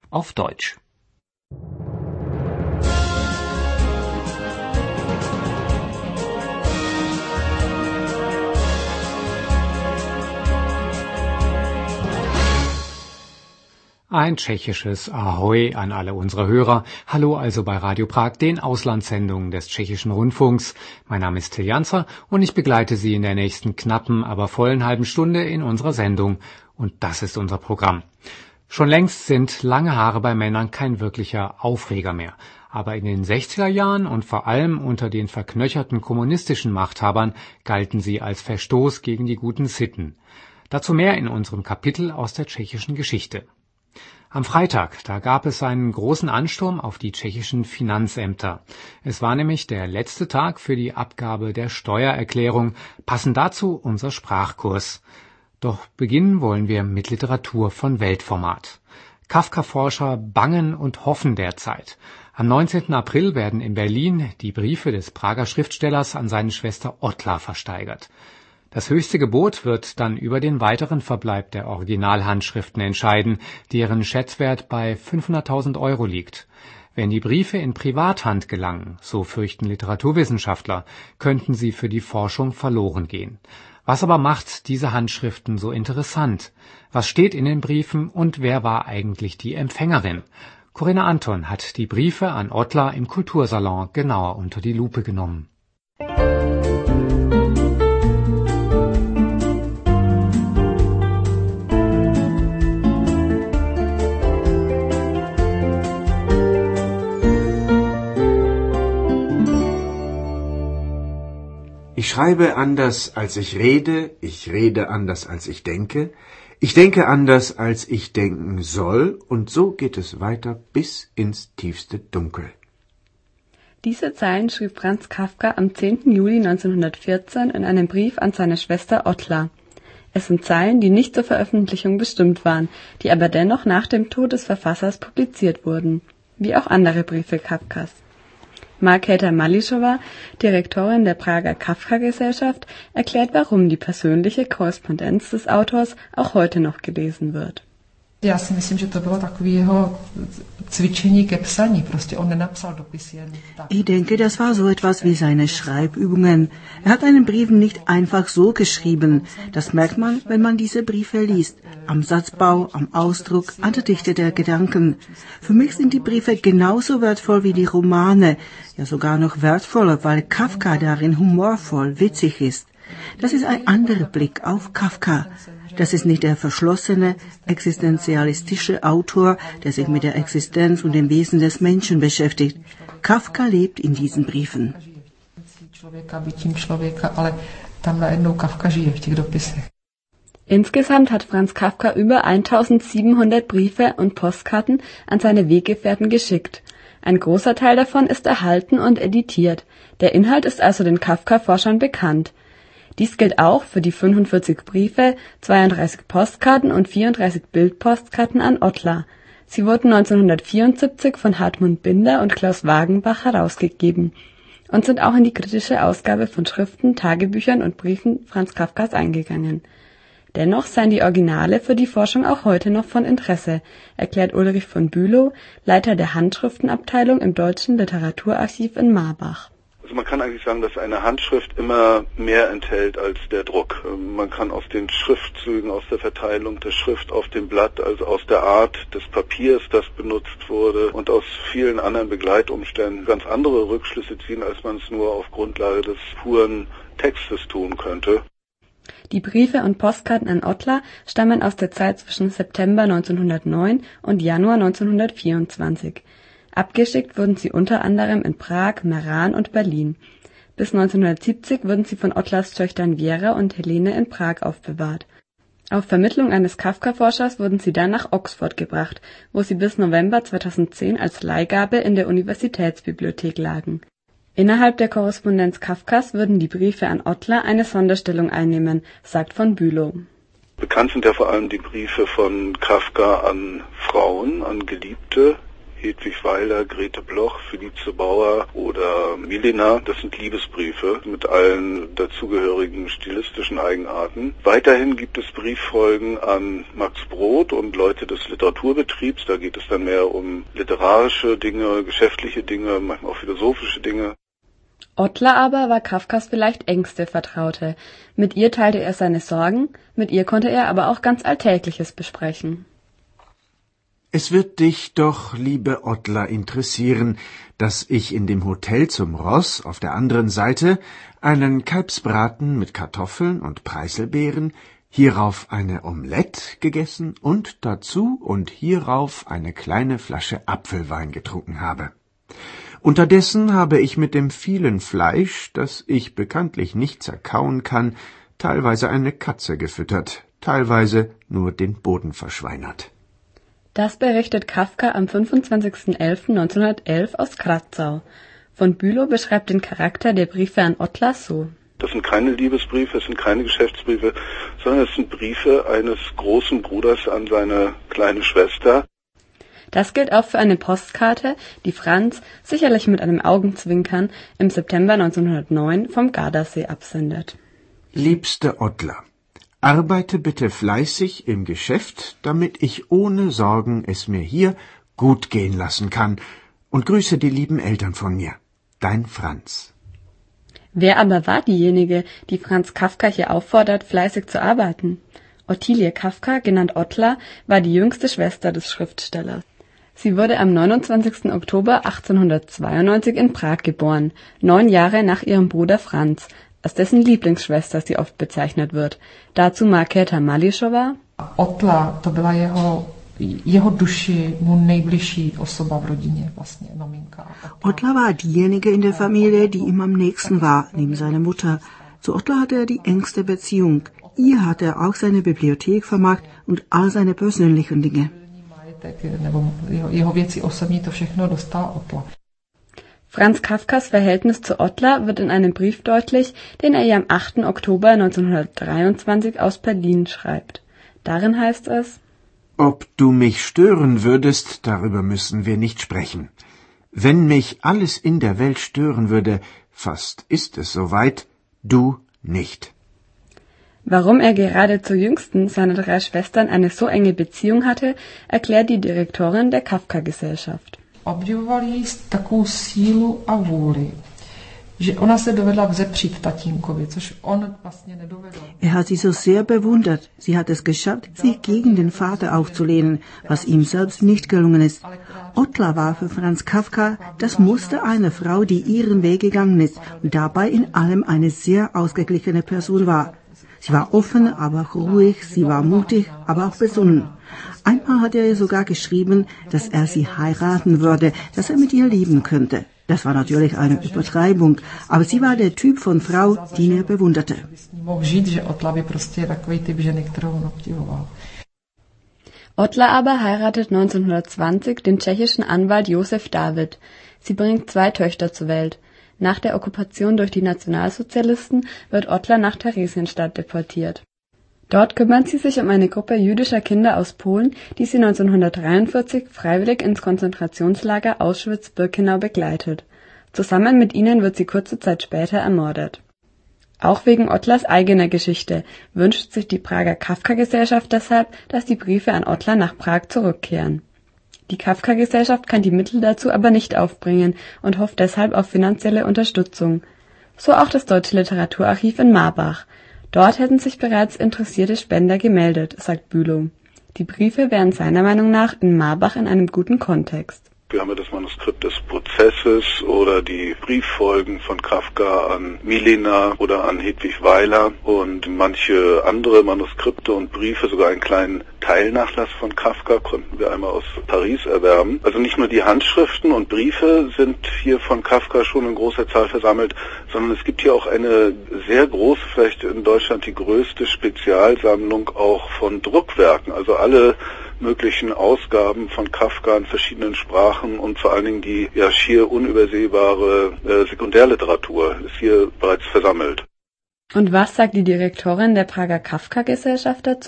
auf Deutsch. Ein tschechisches Ahoi an alle unsere Hörer. Hallo also bei Radio Prag, den Auslandssendungen des Tschechischen Rundfunks. Mein Name ist Till Janzer und ich begleite Sie in der nächsten knappen, aber vollen halben Stunde in unserer Sendung. Und das ist unser Programm. Schon längst sind lange Haare bei Männern kein wirklicher Aufreger mehr. Aber in den 60er Jahren und vor allem unter den verknöcherten kommunistischen Machthabern galten sie als Verstoß gegen die guten Sitten. Dazu mehr in unserem Kapitel aus der tschechischen Geschichte. Am Freitag, da gab es einen großen Ansturm auf die tschechischen Finanzämter. Es war nämlich der letzte Tag für die Abgabe der Steuererklärung, passend dazu unser Sprachkurs. Doch beginnen wollen wir mit Literatur von Weltformat. Kafka-Forscher bangen und hoffen derzeit. Am 19. April werden in Berlin die Briefe des Prager Schriftstellers an seine Schwester Ottla versteigert. Das höchste Gebot wird dann über den weiteren Verbleib der Originalhandschriften entscheiden, deren Schätzwert bei 500.000 Euro liegt. Wenn die Briefe in Privathand gelangen, so fürchten Literaturwissenschaftler, könnten sie für die Forschung verloren gehen. Was aber macht diese Handschriften so interessant? Was steht in den Briefen und wer war eigentlich die Empfängerin? Corinna Anton hat die Briefe an Ottla im Kultursalon genauer unter die Lupe genommen. Ich schreibe anders, als ich rede anders, als ich denke anders, als ich denken soll, und so geht es weiter bis ins tiefste Dunkel. Diese Zeilen schrieb Franz Kafka am 10. Juli 1914 in einem Brief an seine Schwester Ottla. Es sind Zeilen, die nicht zur Veröffentlichung bestimmt waren, die aber dennoch nach dem Tod des Verfassers publiziert wurden, wie auch andere Briefe Kafkas. Markéta Mališová, Direktorin der Prager Kafka-Gesellschaft, erklärt, warum die persönliche Korrespondenz des Autors auch heute noch gelesen wird. Já si myslím, že to bylo takové jeho cvičení ke psaní. Prostě on nenapsal dopis jen tak. Ich denke, das war so etwas wie seine Schreibübungen. Er hat einen Brief nicht einfach so geschrieben. Das merkt man, wenn man diese Briefe liest. Am Satzbau, am Ausdruck, an der Dichte der Gedanken. Für mich sind die Briefe genauso wertvoll wie die Romane. Ja, sogar noch wertvoller, weil Kafka darin humorvoll, witzig ist. Das ist ein anderer Blick auf Kafka. Das ist nicht der verschlossene, existenzialistische Autor, der sich mit der Existenz und dem Wesen des Menschen beschäftigt. Kafka lebt in diesen Briefen. Insgesamt hat Franz Kafka über 1700 Briefe und Postkarten an seine Weggefährten geschickt. Ein großer Teil davon ist erhalten und editiert. Der Inhalt ist also den Kafka-Forschern bekannt. Dies gilt auch für die 45 Briefe, 32 Postkarten und 34 Bildpostkarten an Ottla. Sie wurden 1974 von Hartmut Binder und Klaus Wagenbach herausgegeben und sind auch in die kritische Ausgabe von Schriften, Tagebüchern und Briefen Franz Kafkas eingegangen. Dennoch seien die Originale für die Forschung auch heute noch von Interesse, erklärt Ulrich von Bülow, Leiter der Handschriftenabteilung im Deutschen Literaturarchiv in Marbach. Also man kann eigentlich sagen, dass eine Handschrift immer mehr enthält als der Druck. Man kann aus den Schriftzügen, aus der Verteilung der Schrift auf dem Blatt, also aus der Art des Papiers, das benutzt wurde und aus vielen anderen Begleitumständen ganz andere Rückschlüsse ziehen, als man es nur auf Grundlage des puren Textes tun könnte. Die Briefe und Postkarten an Ottla stammen aus der Zeit zwischen September 1909 und Januar 1924. Abgeschickt wurden sie unter anderem in Prag, Meran und Berlin. Bis 1970 wurden sie von Ottlas Töchtern Vera und Helene in Prag aufbewahrt. Auf Vermittlung eines Kafka-Forschers wurden sie dann nach Oxford gebracht, wo sie bis November 2010 als Leihgabe in der Universitätsbibliothek lagen. Innerhalb der Korrespondenz Kafkas würden die Briefe an Ottla eine Sonderstellung einnehmen, sagt von Bülow. Bekannt sind ja vor allem die Briefe von Kafka an Frauen, an Geliebte Hedwig Weiler, Grete Bloch, Felice Bauer oder Milena. Das sind Liebesbriefe mit allen dazugehörigen stilistischen Eigenarten. Weiterhin gibt es Brieffolgen an Max Brod und Leute des Literaturbetriebs. Da geht es dann mehr um literarische Dinge, geschäftliche Dinge, manchmal auch philosophische Dinge. Ottla aber war Kafkas vielleicht engste Vertraute. Mit ihr teilte er seine Sorgen, mit ihr konnte er aber auch ganz Alltägliches besprechen. Es wird dich doch, liebe Ottla, interessieren, dass ich in dem Hotel zum Ross auf der anderen Seite einen Kalbsbraten mit Kartoffeln und Preiselbeeren, hierauf eine Omelette gegessen und dazu und hierauf eine kleine Flasche Apfelwein getrunken habe. Unterdessen habe ich mit dem vielen Fleisch, das ich bekanntlich nicht zerkauen kann, teilweise eine Katze gefüttert, teilweise nur den Boden verschweinert. Das berichtet Kafka am 25.11.1911 aus Kratzau. Von Bülow beschreibt den Charakter der Briefe an Ottla so. Das sind keine Liebesbriefe, es sind keine Geschäftsbriefe, sondern es sind Briefe eines großen Bruders an seine kleine Schwester. Das gilt auch für eine Postkarte, die Franz, sicherlich mit einem Augenzwinkern, im September 1909 vom Gardasee absendet. Liebste Ottla, arbeite bitte fleißig im Geschäft, damit ich ohne Sorgen es mir hier gut gehen lassen kann, und grüße die lieben Eltern von mir. Dein Franz. Wer aber war diejenige, die Franz Kafka hier auffordert, fleißig zu arbeiten? Ottilie Kafka, genannt Ottla, war die jüngste Schwester des Schriftstellers. Sie wurde am 29. Oktober 1892 in Prag geboren, 9 Jahre nach ihrem Bruder Franz, als dessen Lieblingsschwester sie oft bezeichnet wird. Dazu Markéta Mališová. Ottla, to byla jeho duši mu nejbližší osoba v rodině, vlastně maminka. Ottla war diejenige in der Familie, die ihm am nächsten war, neben seiner Mutter. Zu Ottla hatte er die engste Beziehung. Ihr hat er auch seine Bibliothek vermacht und all seine persönlichen Dinge. Jeho věci osobní, to všechno dostala Ottla. Franz Kafkas Verhältnis zu Ottla wird in einem Brief deutlich, den er ihr am 8. Oktober 1923 aus Berlin schreibt. Darin heißt es: Ob du mich stören würdest, darüber müssen wir nicht sprechen. Wenn mich alles in der Welt stören würde, fast ist es soweit, du nicht. Warum er gerade zur jüngsten seiner 3 Schwestern eine so enge Beziehung hatte, erklärt die Direktorin der Kafka-Gesellschaft. Obdivoval jí takovou sílu a vůli, že ona se dovedla vzepřít tatínkovi, což on vlastně nedovedl. Er hat sie so sehr bewundert. Sie hat es geschafft, sich gegen den Vater aufzulehnen, was ihm selbst nicht gelungen ist. Ottla war für Franz Kafka das Muster einer Frau, die ihren Weg gegangen ist und dabei in allem eine sehr ausgeglichene Person war. Sie war offen, aber auch ruhig, sie war mutig, aber auch besonnen. Einmal hat er ihr sogar geschrieben, dass er sie heiraten würde, dass er mit ihr leben könnte. Das war natürlich eine Übertreibung, aber sie war der Typ von Frau, den er bewunderte. Ottla aber heiratet 1920 den tschechischen Anwalt Josef David. Sie bringt 2 Töchter zur Welt. Nach der Okkupation durch die Nationalsozialisten wird Ottla nach Theresienstadt deportiert. Dort kümmert sie sich um eine Gruppe jüdischer Kinder aus Polen, die sie 1943 freiwillig ins Konzentrationslager Auschwitz-Birkenau begleitet. Zusammen mit ihnen wird sie kurze Zeit später ermordet. Auch wegen Ottlas eigener Geschichte wünscht sich die Prager Kafka-Gesellschaft deshalb, dass die Briefe an Ottla nach Prag zurückkehren. Die Kafka-Gesellschaft kann die Mittel dazu aber nicht aufbringen und hofft deshalb auf finanzielle Unterstützung. So auch das Deutsche Literaturarchiv in Marbach. Dort hätten sich bereits interessierte Spender gemeldet, sagt Bülow. Die Briefe wären seiner Meinung nach in Marbach in einem guten Kontext. Wir haben ja das Manuskript des Prozesses oder die Brieffolgen von Kafka an Milena oder an Hedwig Weiler und manche andere Manuskripte und Briefe, sogar einen kleinen Teilnachlass von Kafka konnten wir einmal aus Paris erwerben. Also nicht nur die Handschriften und Briefe sind hier von Kafka schon in großer Zahl versammelt, sondern es gibt hier auch eine sehr große, vielleicht in Deutschland die größte Spezialsammlung auch von Druckwerken, also alle möglichen Ausgaben von Kafka in verschiedenen Sprachen und vor allen Dingen die ja schier unübersehbare Sekundärliteratur ist hier bereits versammelt. Und was sagt die Direktorin der Prager Kafka-Gesellschaft dazu?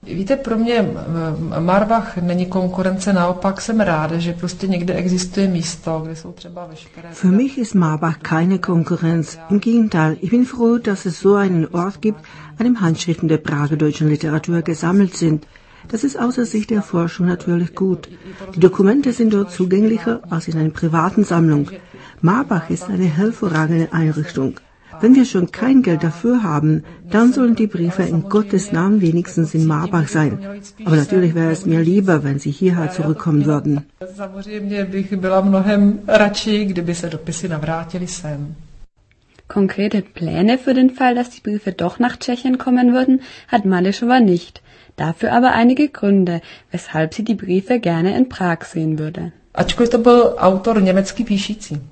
Víte, pro mě Marbach není konkurence, naopak jsem ráda, že prostě někde existuje místo, kde jsou třeba veškeré... Für mich ist Marbach keine Konkurrenz. Im Gegenteil, ich bin froh, dass es so einen Ort gibt, an dem Handschriften der Prager deutschen Literatur gesammelt sind. Das ist außer Sicht der Forschung natürlich gut. Die Dokumente sind dort zugänglicher als in einer privaten Sammlung. Marbach ist eine hervorragende Einrichtung. Wenn wir schon kein Geld dafür haben, dann sollen die Briefe in Gottes Namen wenigstens in Marbach sein. Aber natürlich wäre es mir lieber, wenn sie hierher zurückkommen würden. Samozřejmě bych byla mnohem radši, kdyby se dopisy navrátily sem. Konkrete Pläne für den Fall, dass die Briefe doch nach Tschechien kommen würden, hat Maleschova nicht. Dafür aber einige Gründe, weshalb sie die Briefe gerne in Prag sehen würde. Ačkoliv to byl autor německy píšící.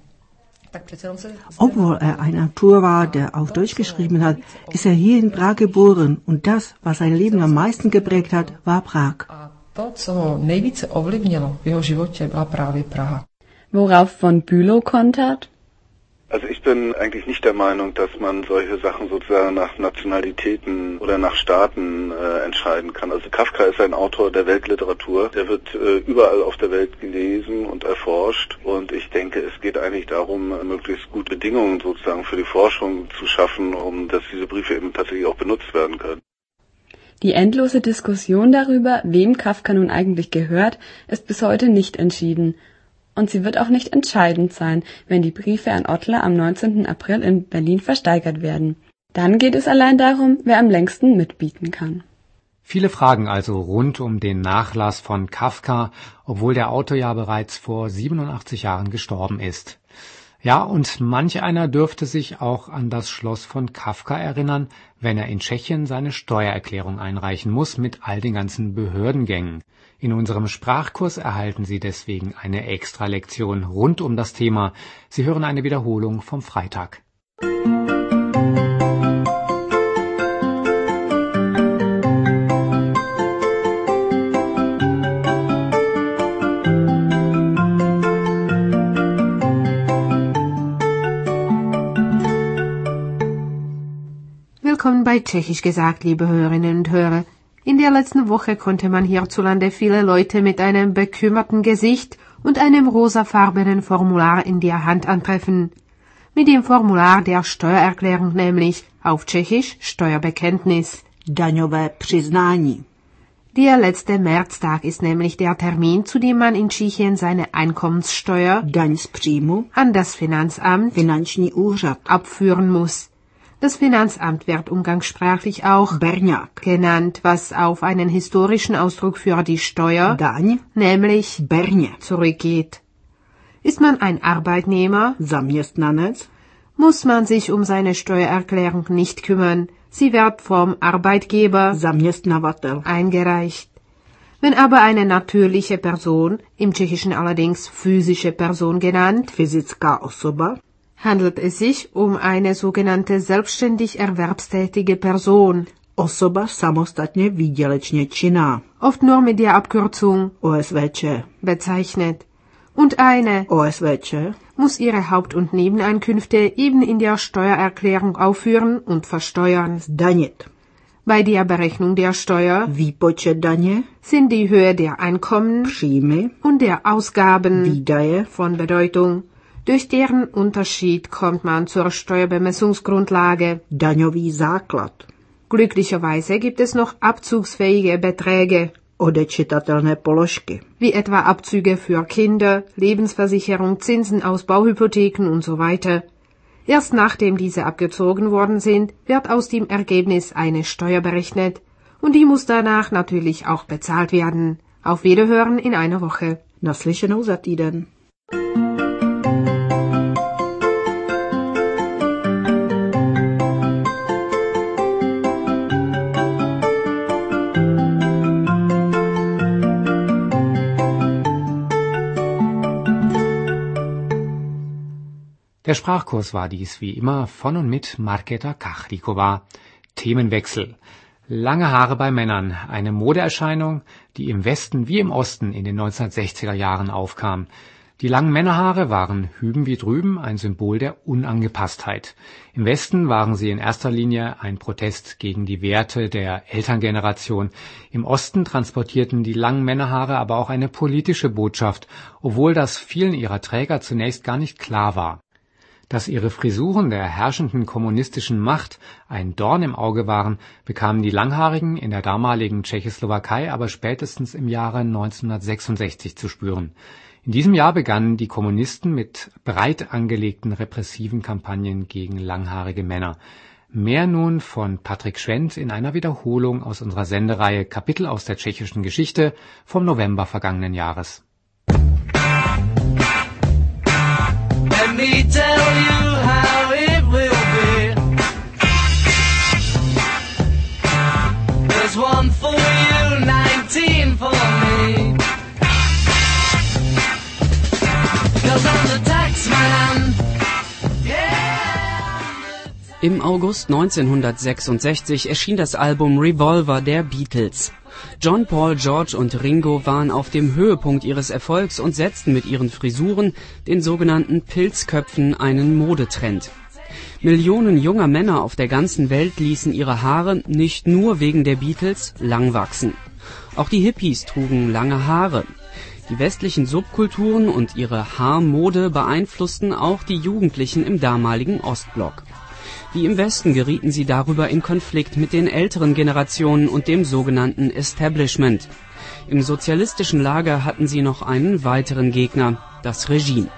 Obwohl er ein Autor war, der auf Deutsch geschrieben hat, ist er hier in Prag geboren und das, was sein Leben am meisten geprägt hat, war Prag. A to, co ho nejvíce ovlivnilo v jeho životě, byla právě Praha. Worauf von Bülow kontert? Also ich bin eigentlich nicht der Meinung, dass man solche Sachen sozusagen nach Nationalitäten oder nach Staaten entscheiden kann. Also Kafka ist ein Autor der Weltliteratur, der wird überall auf der Welt gelesen und erforscht und ich denke, es geht eigentlich darum, möglichst gute Bedingungen sozusagen für die Forschung zu schaffen, dass diese Briefe eben tatsächlich auch benutzt werden können. Die endlose Diskussion darüber, wem Kafka nun eigentlich gehört, ist bis heute nicht entschieden. Und sie wird auch nicht entscheidend sein, wenn die Briefe an Ottler am 19. April in Berlin versteigert werden. Dann geht es allein darum, wer am längsten mitbieten kann. Viele Fragen also rund um den Nachlass von Kafka, obwohl der Autor ja bereits vor 87 Jahren gestorben ist. Ja, und manch einer dürfte sich auch an das Schloss von Kafka erinnern, wenn er in Tschechien seine Steuererklärung einreichen muss mit all den ganzen Behördengängen. In unserem Sprachkurs erhalten Sie deswegen eine Extra-Lektion rund um das Thema. Sie hören eine Wiederholung vom Freitag. Willkommen bei Tschechisch gesagt, liebe Hörerinnen und Hörer. In der letzten Woche konnte man hierzulande viele Leute mit einem bekümmerten Gesicht und einem rosafarbenen Formular in der Hand antreffen. Mit dem Formular der Steuererklärung nämlich, auf Tschechisch Steuerbekenntnis. Daňové přiznání. Der letzte Märztag ist nämlich der Termin, zu dem man in Tschechien seine Einkommenssteuer Daň z příjmu, an das Finanzamt finanční úřad, abführen muss. Das Finanzamt wird umgangssprachlich auch Berňák genannt, was auf einen historischen Ausdruck für die Steuer, daň, nämlich berně, zurückgeht. Ist man ein Arbeitnehmer, zaměstnanec, muss man sich um seine Steuererklärung nicht kümmern. Sie wird vom Arbeitgeber, zaměstnavatel. eingereicht. Wenn aber eine natürliche Person, im Tschechischen allerdings physische Person genannt, Fyzická osoba, handelt es sich um eine sogenannte selbstständig erwerbstätige Person, osoba samostatně výdělečně činná, oft nur mit der Abkürzung OSVČ. bezeichnet. Und eine OSVČ muss ihre Haupt- und Nebeneinkünfte eben in der Steuererklärung aufführen und versteuern. zdanit. Bei der Berechnung der Steuer Výpočet daně, sind die Höhe der Einkommen příjmy, und der Ausgaben výdaje, von Bedeutung. Durch deren Unterschied kommt man zur Steuerbemessungsgrundlage. daňový základ, Glücklicherweise gibt es noch abzugsfähige Beträge, odečitatelné položky, wie etwa Abzüge für Kinder, Lebensversicherung, Zinsen aus Bauhypotheken und so weiter. Erst nachdem diese abgezogen worden sind, wird aus dem Ergebnis eine Steuer berechnet und die muss danach natürlich auch bezahlt werden. Auf Wiederhören in einer Woche. naslyšenou za týden. Der Sprachkurs war dies wie immer von und mit Markéta Kachríková. Themenwechsel. Lange Haare bei Männern, eine Modeerscheinung, die im Westen wie im Osten in den 1960er Jahren aufkam. Die langen Männerhaare waren hüben wie drüben ein Symbol der Unangepasstheit. Im Westen waren sie in erster Linie ein Protest gegen die Werte der Elterngeneration. Im Osten transportierten die langen Männerhaare aber auch eine politische Botschaft, obwohl das vielen ihrer Träger zunächst gar nicht klar war. Dass ihre Frisuren der herrschenden kommunistischen Macht ein Dorn im Auge waren, bekamen die Langhaarigen in der damaligen Tschechoslowakei aber spätestens im Jahre 1966 zu spüren. In diesem Jahr begannen die Kommunisten mit breit angelegten repressiven Kampagnen gegen langhaarige Männer. Mehr nun von Patrick Schwendt in einer Wiederholung aus unserer Sendereihe Kapitel aus der tschechischen Geschichte vom November vergangenen Jahres. Let me tell you how it will be. There's one for you, 19 for me. Im August 1966 erschien das Album Revolver der Beatles. John, Paul, George und Ringo waren auf dem Höhepunkt ihres Erfolgs und setzten mit ihren Frisuren, den sogenannten Pilzköpfen, einen Modetrend. Millionen junger Männer auf der ganzen Welt ließen ihre Haare nicht nur wegen der Beatles lang wachsen. Auch die Hippies trugen lange Haare. Die westlichen Subkulturen und ihre Haarmode beeinflussten auch die Jugendlichen im damaligen Ostblock. Wie im Westen gerieten sie darüber in Konflikt mit den älteren Generationen und dem sogenannten Establishment. Im sozialistischen Lager hatten sie noch einen weiteren Gegner, das Regime.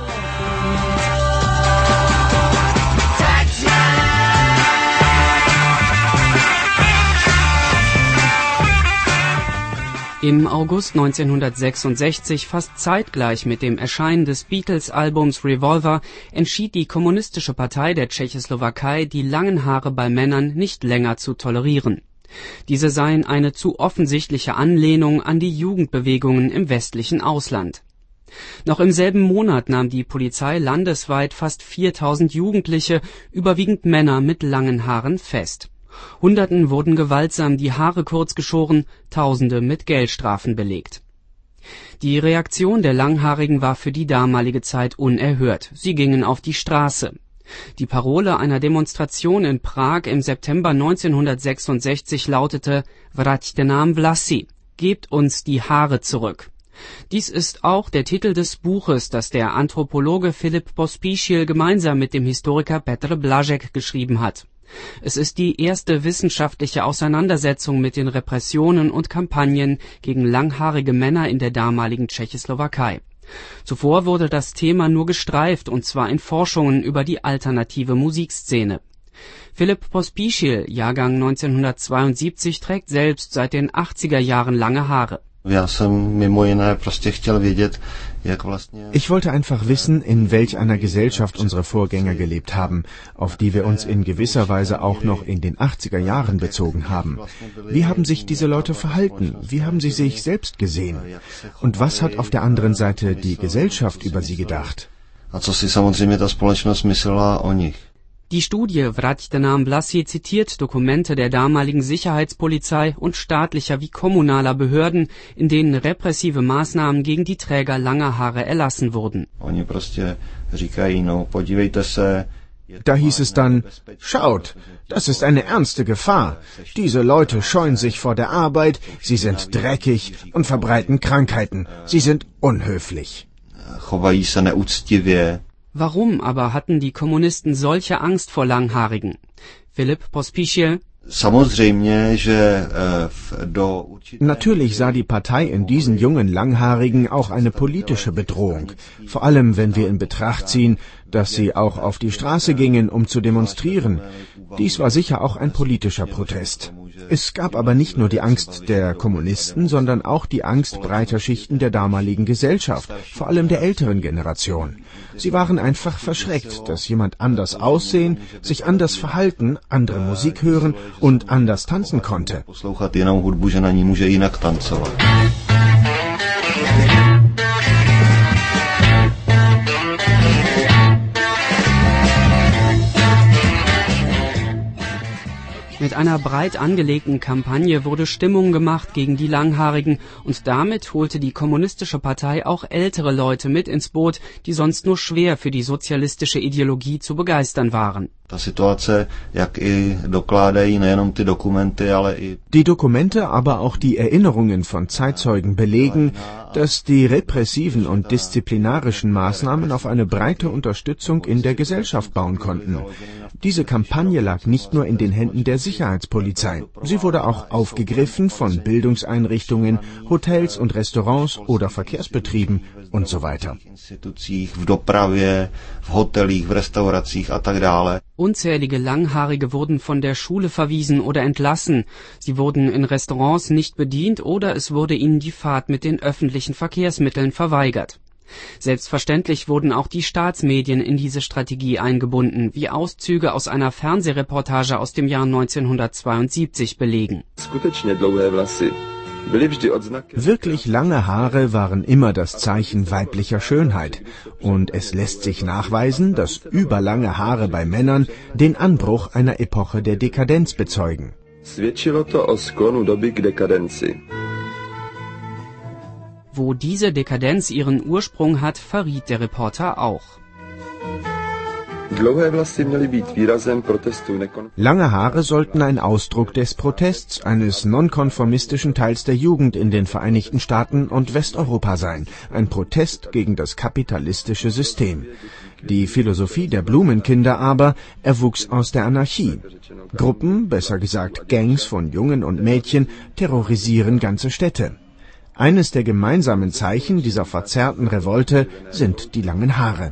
Im August 1966, fast zeitgleich mit dem Erscheinen des Beatles-Albums Revolver, entschied die Kommunistische Partei der Tschechoslowakei, die langen Haare bei Männern nicht länger zu tolerieren. Diese seien eine zu offensichtliche Anlehnung an die Jugendbewegungen im westlichen Ausland. Noch im selben Monat nahm die Polizei landesweit fast 4000 Jugendliche, überwiegend Männer mit langen Haaren, fest. Hunderten wurden gewaltsam die Haare kurz geschoren, Tausende mit Geldstrafen belegt. Die Reaktion der Langhaarigen war für die damalige Zeit unerhört. Sie gingen auf die Straße. Die Parole einer Demonstration in Prag im September 1966 lautete Vraťte nám vlasy, gebt uns die Haare zurück. Dies ist auch der Titel des Buches, das der Anthropologe Filip Pospíšil gemeinsam mit dem Historiker Petr Blažek geschrieben hat. Es ist die erste wissenschaftliche Auseinandersetzung mit den Repressionen und Kampagnen gegen langhaarige Männer in der damaligen Tschechoslowakei. Zuvor wurde das Thema nur gestreift, und zwar in Forschungen über die alternative Musikszene. Filip Pospíšil, Jahrgang 1972, trägt selbst seit den 80er Jahren lange Haare. Ich wollte einfach wissen, in welch einer Gesellschaft unsere Vorgänger gelebt haben, auf die wir uns in gewisser Weise auch noch in den 80er Jahren bezogen haben. Wie haben sich diese Leute verhalten? Wie haben sie sich selbst gesehen? Und was hat auf der anderen Seite die Gesellschaft über sie gedacht? Die Studie Vraťte nám vlasy zitiert Dokumente der damaligen Sicherheitspolizei und staatlicher wie kommunaler Behörden, in denen repressive Maßnahmen gegen die Träger langer Haare erlassen wurden. Da hieß es dann, schaut, das ist eine ernste Gefahr. Diese Leute scheuen sich vor der Arbeit, sie sind dreckig und verbreiten Krankheiten. Sie sind unhöflich. Warum aber hatten die Kommunisten solche Angst vor Langhaarigen? Filip Pospíšil: Natürlich sah die Partei in diesen jungen Langhaarigen auch eine politische Bedrohung, vor allem wenn wir in Betracht ziehen, dass sie auch auf die Straße gingen, um zu demonstrieren. Dies war sicher auch ein politischer Protest. Es gab aber nicht nur die Angst der Kommunisten, sondern auch die Angst breiter Schichten der damaligen Gesellschaft, vor allem der älteren Generation. Sie waren einfach verschreckt, dass jemand anders aussehen, sich anders verhalten, andere Musik hören und anders tanzen konnte. Mit Mit einer breit angelegten Kampagne wurde Stimmung gemacht gegen die Langhaarigen und damit holte die Kommunistische Partei auch ältere Leute mit ins Boot, die sonst nur schwer für die sozialistische Ideologie zu begeistern waren. Die Dokumente, aber auch die Erinnerungen von Zeitzeugen belegen, dass die repressiven und disziplinarischen Maßnahmen auf eine breite Unterstützung in der Gesellschaft bauen konnten. Diese Kampagne lag nicht nur in den Händen der Sicherheitspolizei. Sie wurde auch aufgegriffen von Bildungseinrichtungen, Hotels und Restaurants oder Verkehrsbetrieben und so weiter. Unzählige Langhaarige wurden von der Schule verwiesen oder entlassen. Sie wurden in Restaurants nicht bedient oder es wurde ihnen die Fahrt mit den öffentlichen Verkehrsmitteln verweigert. Selbstverständlich wurden auch die Staatsmedien in diese Strategie eingebunden, wie Auszüge aus einer Fernsehreportage aus dem Jahr 1972 belegen. Wirklich lange Haare waren immer das Zeichen weiblicher Schönheit. Und es lässt sich nachweisen, dass überlange Haare bei Männern den Anbruch einer Epoche der Dekadenz bezeugen. Wo diese Dekadenz ihren Ursprung hat, verriet der Reporter auch. Lange Haare sollten ein Ausdruck des Protests eines nonkonformistischen Teils der Jugend in den Vereinigten Staaten und Westeuropa sein, ein Protest gegen das kapitalistische System. Die Philosophie der Blumenkinder aber erwuchs aus der Anarchie. Gruppen, besser gesagt Gangs von Jungen und Mädchen, terrorisieren ganze Städte. Eines der gemeinsamen Zeichen dieser verzerrten Revolte sind die langen Haare.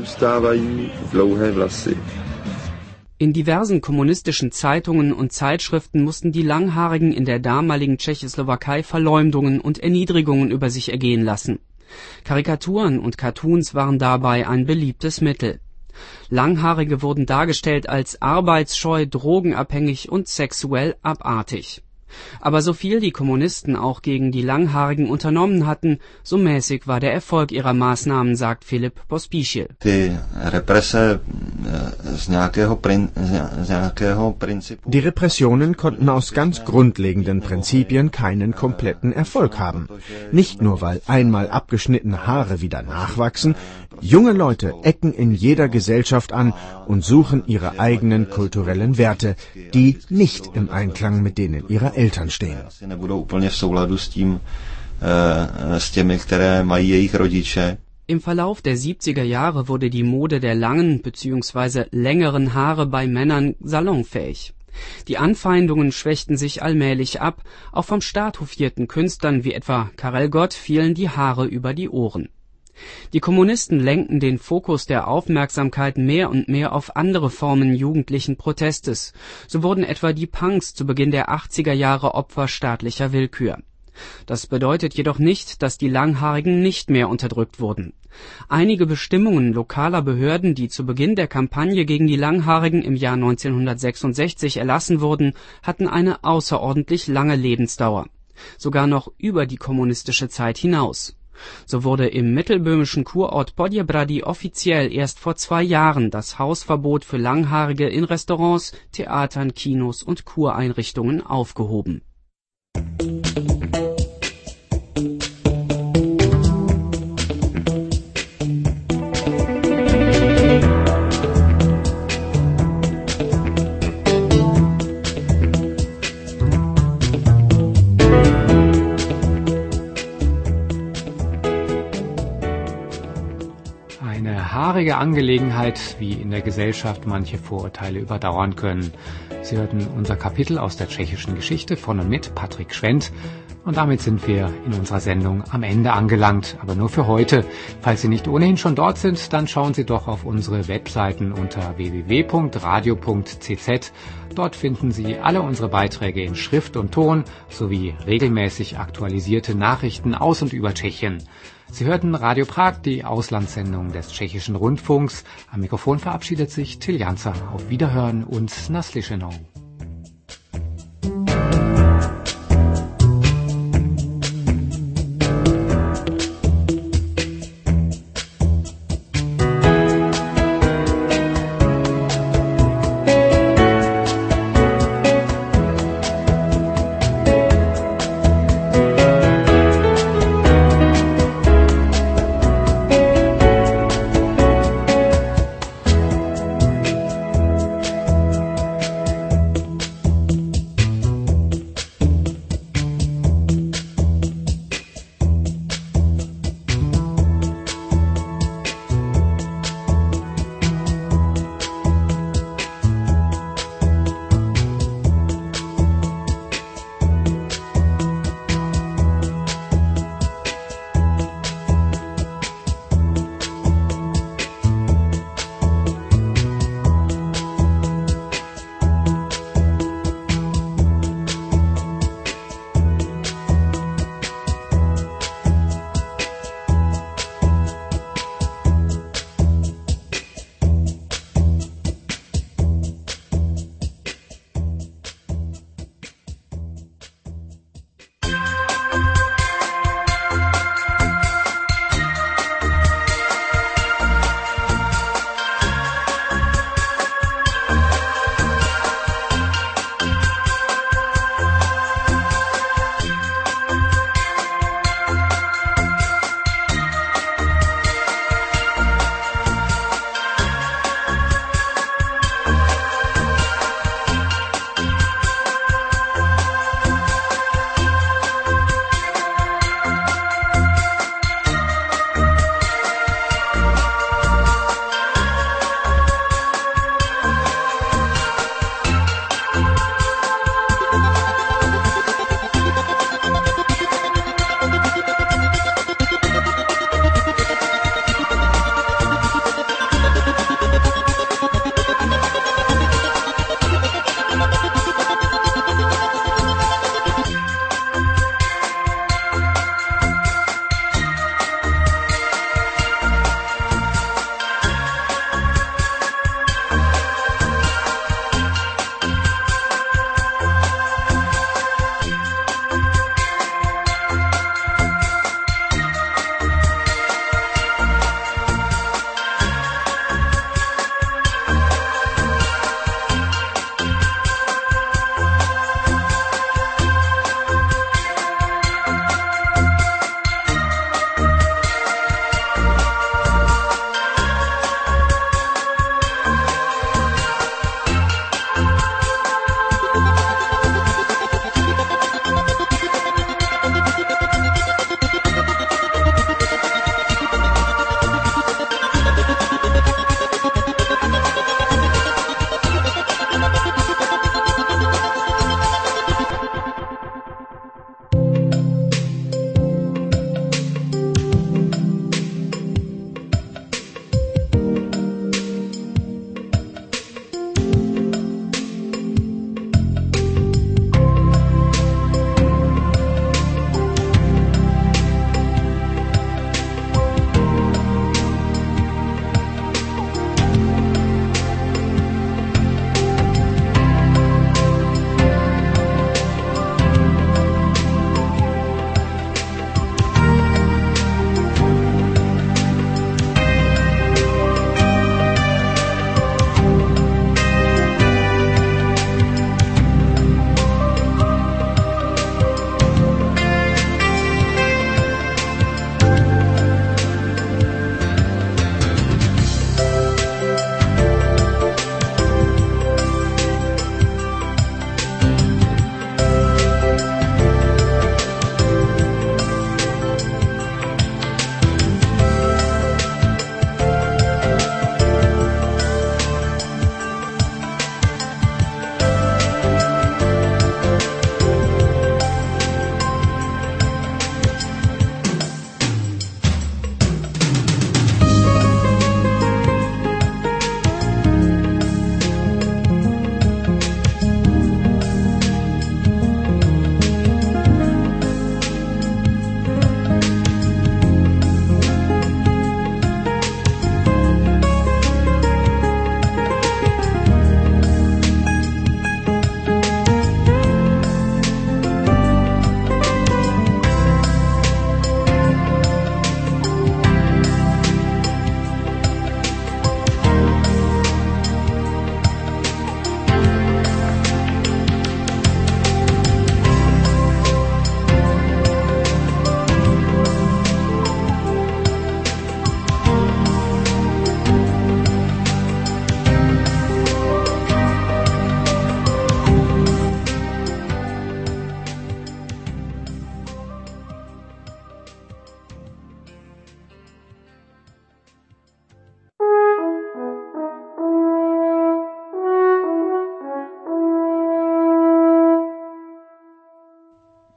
In diversen kommunistischen Zeitungen und Zeitschriften mussten die Langhaarigen in der damaligen Tschechoslowakei Verleumdungen und Erniedrigungen über sich ergehen lassen. Karikaturen und Cartoons waren dabei ein beliebtes Mittel. Langhaarige wurden dargestellt als arbeitsscheu, drogenabhängig und sexuell abartig. Aber so viel die Kommunisten auch gegen die Langhaarigen unternommen hatten, so mäßig war der Erfolg ihrer Maßnahmen, sagt Filip Pospíšil. Die Repressionen konnten aus ganz grundlegenden Prinzipien keinen kompletten Erfolg haben. Nicht nur, weil einmal abgeschnittene Haare wieder nachwachsen, junge Leute ecken in jeder Gesellschaft an und suchen ihre eigenen kulturellen Werte, die nicht im Einklang mit denen ihrer Eltern stehen. Im Verlauf der 70er Jahre wurde die Mode der langen bzw. längeren Haare bei Männern salonfähig. Die Anfeindungen schwächten sich allmählich ab, auch vom Staat hofierten Künstlern wie etwa Karel Gott fielen die Haare über die Ohren. Die Kommunisten lenkten den Fokus der Aufmerksamkeit mehr und mehr auf andere Formen jugendlichen Protestes. So wurden etwa die Punks zu Beginn der 80er Jahre Opfer staatlicher Willkür. Das bedeutet jedoch nicht, dass die Langhaarigen nicht mehr unterdrückt wurden. Einige Bestimmungen lokaler Behörden, die zu Beginn der Kampagne gegen die Langhaarigen im Jahr 1966 erlassen wurden, hatten eine außerordentlich lange Lebensdauer, sogar noch über die kommunistische Zeit hinaus. So wurde im mittelböhmischen Kurort Podjebrady offiziell erst vor 2 Jahren das Hausverbot für Langhaarige in Restaurants, Theatern, Kinos und Kureinrichtungen aufgehoben. Haarige Angelegenheit, wie in der Gesellschaft manche Vorurteile überdauern können. Sie hörten unser Kapitel aus der tschechischen Geschichte von und mit Patrick Schwendt. Und damit sind wir in unserer Sendung am Ende angelangt, aber nur für heute. Falls Sie nicht ohnehin schon dort sind, dann schauen Sie doch auf unsere Webseiten unter www.radio.cz. Dort finden Sie alle unsere Beiträge in Schrift und Ton sowie regelmäßig aktualisierte Nachrichten aus und über Tschechien. Sie hörten Radio Prag, die Auslandssendung des Tschechischen Rundfunks. Am Mikrofon verabschiedet sich Till Janzer. Auf Wiederhören und Naslyšenou.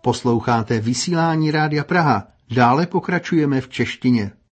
Posloucháte vysílání Rádia Praha. Dále pokračujeme v češtině.